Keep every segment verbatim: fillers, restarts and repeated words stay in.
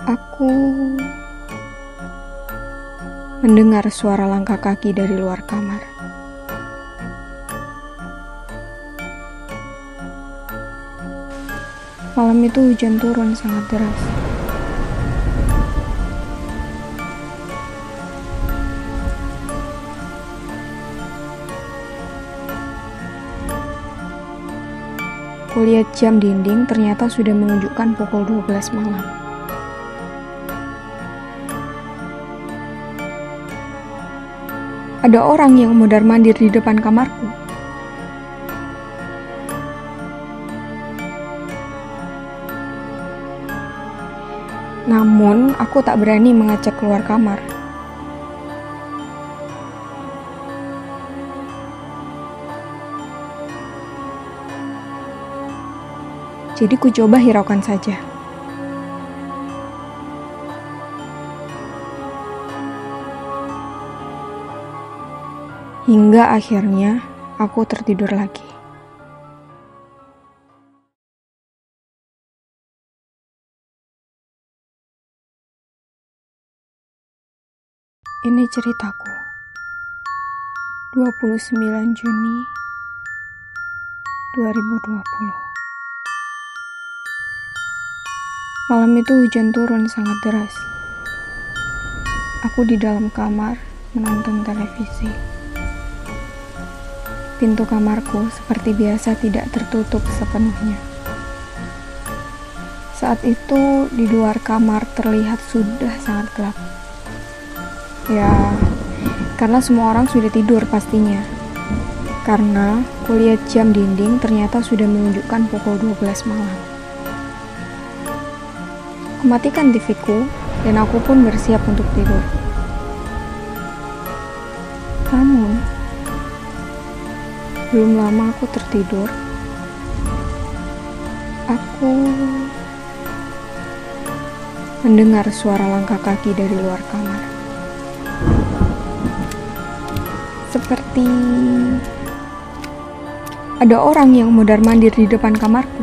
Aku mendengar suara langkah kaki dari luar kamar. Malam itu hujan turun sangat deras. Kulihat jam dinding ternyata sudah menunjukkan pukul dua belas malam. Ada orang yang mondar-mandir di depan kamarku. Namun, aku tak berani mengecek keluar kamar. Jadi ku coba hiraukan saja. Hingga akhirnya aku tertidur lagi. Ini ceritaku. dua puluh sembilan Juni dua ribu dua puluh. Malam itu hujan turun sangat deras. Aku di dalam kamar menonton televisi. Pintu kamarku seperti biasa tidak tertutup sepenuhnya. Saat itu di luar kamar terlihat sudah sangat gelap. Ya, karena semua orang sudah tidur pastinya. Karena kulihat jam dinding ternyata sudah menunjukkan pukul dua belas malam. Kumatikan T V-ku dan aku pun bersiap untuk tidur. Namun, belum lama aku tertidur. Aku mendengar suara langkah kaki dari luar kamar. Seperti ada orang yang mondar-mandir di depan kamarku.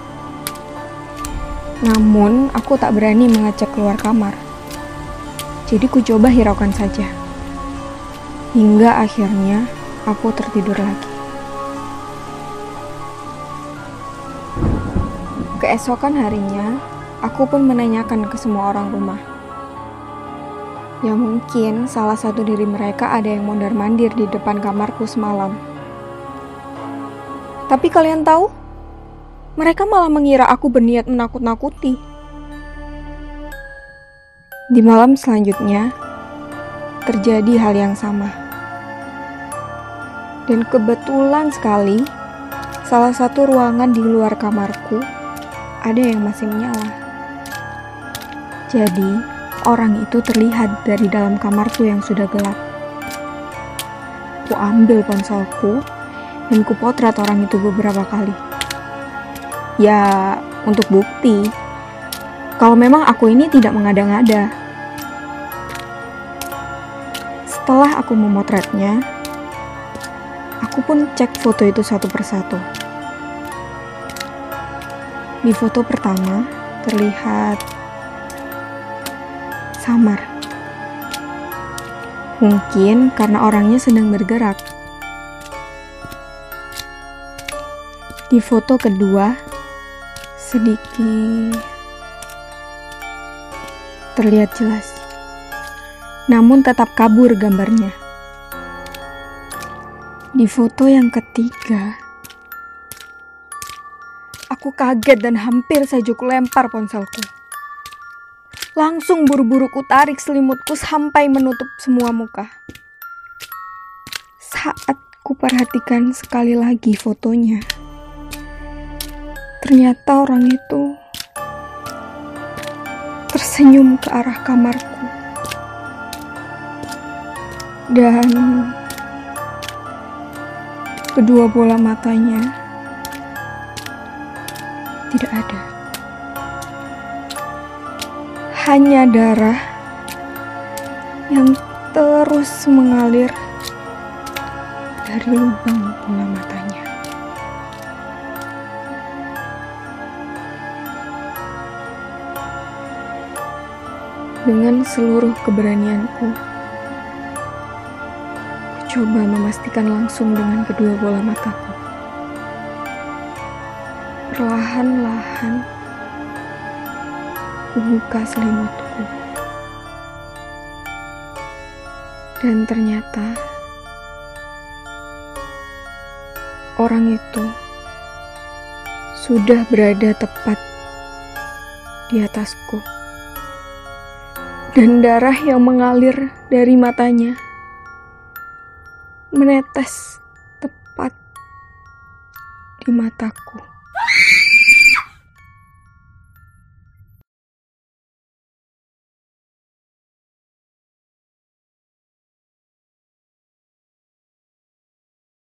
Namun, aku tak berani mengecek keluar kamar. Jadi ku coba hiraukan saja. Hingga akhirnya aku tertidur lagi. Keesokan harinya, aku pun menanyakan ke semua orang rumah. Ya mungkin salah satu dari mereka ada yang mondar-mandir di depan kamarku semalam. Tapi kalian tahu? Mereka malah mengira aku berniat menakut-nakuti. Di malam selanjutnya, terjadi hal yang sama. Dan kebetulan sekali, salah satu ruangan di luar kamarku ada yang masih menyala. Jadi, orang itu terlihat dari dalam kamarku yang sudah gelap. Ku ambil ponselku dan ku potret orang itu beberapa kali. Ya, untuk bukti kalau memang aku ini tidak mengada-ngada. Setelah aku memotretnya, aku pun cek foto itu satu persatu. Di foto pertama terlihat samar. Mungkin karena orangnya sedang bergerak. Di foto kedua sedikit terlihat jelas, namun tetap kabur gambarnya. Di foto yang ketiga, aku kaget dan hampir saja kulempar ponselku. Langsung buru-buru ku tarik selimutku sampai menutup semua muka. Saat ku perhatikan sekali lagi fotonya, ternyata orang itu tersenyum ke arah kamarku. Dan kedua bola matanya tidak ada. Hanya darah yang terus mengalir dari lubang bola matanya. Dengan seluruh keberanianku, ku coba memastikan langsung dengan kedua bola mataku. Perlahan-lahan, ku buka selimutku. Dan ternyata, orang itu sudah berada tepat di atasku. Dan darah yang mengalir dari matanya menetes tepat di mataku.